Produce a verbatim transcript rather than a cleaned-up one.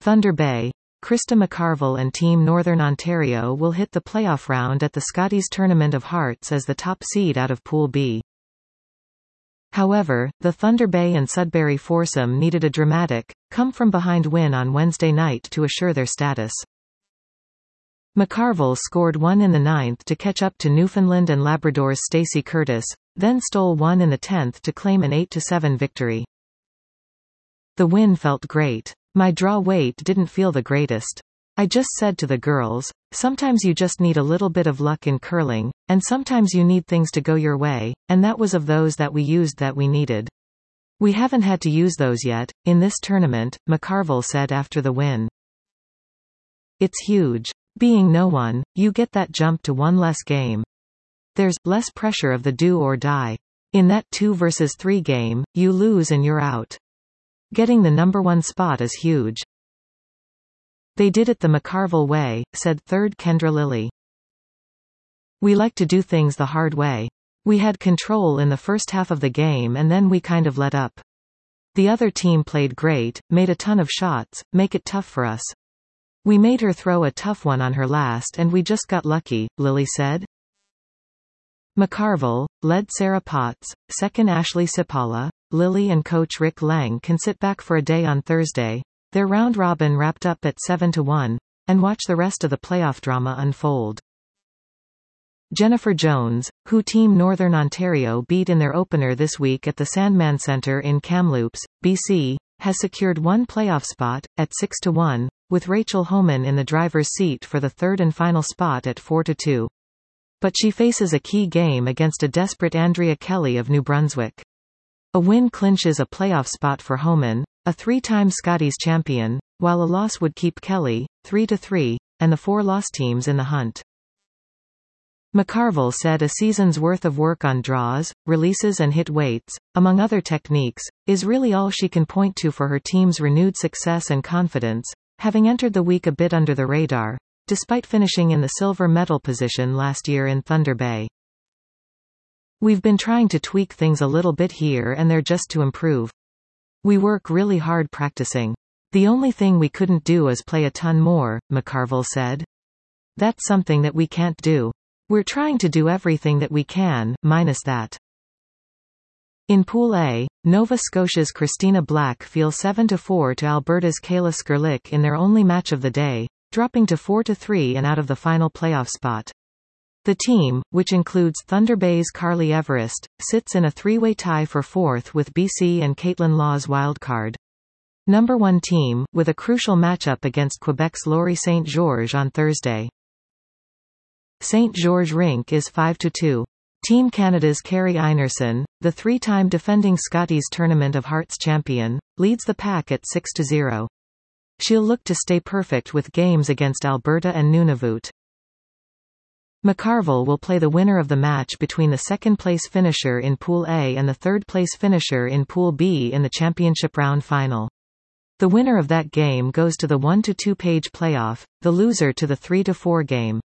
Thunder Bay. Krista McCarville and Team Northern Ontario will hit the playoff round at the Scotties Tournament of Hearts as the top seed out of Pool B. However, the Thunder Bay and Sudbury foursome needed a dramatic, come-from-behind win on Wednesday night to assure their status. McCarville scored one in the ninth to catch up to Newfoundland and Labrador's Stacey Curtis, then stole one in the tenth to claim an eight to seven victory. The win felt great. My draw weight didn't feel the greatest. I just said to the girls, sometimes you just need a little bit of luck in curling, and sometimes you need things to go your way, and that was of those that we used that we needed. We haven't had to use those yet, in this tournament, McCarville said after the win. It's huge. Being no one, you get that jump to one less game. There's less pressure of the do or die. In that two versus three game, you lose and you're out. Getting the number one spot is huge. They did it the McCarville way, said third Kendra Lilly. We like to do things the hard way. We had control in the first half of the game and then we kind of let up. The other team played great, made a ton of shots, make it tough for us. We made her throw a tough one on her last and we just got lucky, Lilly said. McCarville, led Sarah Potts, second Ashley Sipala, Lilly and coach Rick Lang can sit back for a day on Thursday. Their round robin wrapped up at seven to one, and watch the rest of the playoff drama unfold. Jennifer Jones, who Team Northern Ontario beat in their opener this week at the Sandman Centre in Kamloops, B C, has secured one playoff spot, at six to one, with Rachel Homan in the driver's seat for the third and final spot at four to two. But she faces a key game against a desperate Andrea Kelly of New Brunswick. A win clinches a playoff spot for Homan, a three-time Scotties champion, while a loss would keep Kelly, three to three, and the four loss teams in the hunt. McCarville said a season's worth of work on draws, releases and hit weights, among other techniques, is really all she can point to for her team's renewed success and confidence, having entered the week a bit under the radar, despite finishing in the silver medal position last year in Thunder Bay. We've been trying to tweak things a little bit here and there just to improve. We work really hard practicing. The only thing we couldn't do is play a ton more, McCarville said. That's something that we can't do. We're trying to do everything that we can, minus that. In Pool A, Nova Scotia's Christina Black fell seven to four to Alberta's Kayla Skerlick in their only match of the day, dropping to four to three and out of the final playoff spot. The team, which includes Thunder Bay's Carly Everest, sits in a three-way tie for fourth with B C and Caitlin Law's wildcard. Number one team, with a crucial matchup against Quebec's Laurie Saint Georges on Thursday. Saint Georges Rink is five to two. Team Canada's Carrie Einerson, the three-time defending Scotties Tournament of Hearts champion, leads the pack at six to zero. She'll look to stay perfect with games against Alberta and Nunavut. McCarville will play the winner of the match between the second-place finisher in Pool A and the third-place finisher in Pool B in the championship round final. The winner of that game goes to the one to two page playoff, the loser to the three to four game.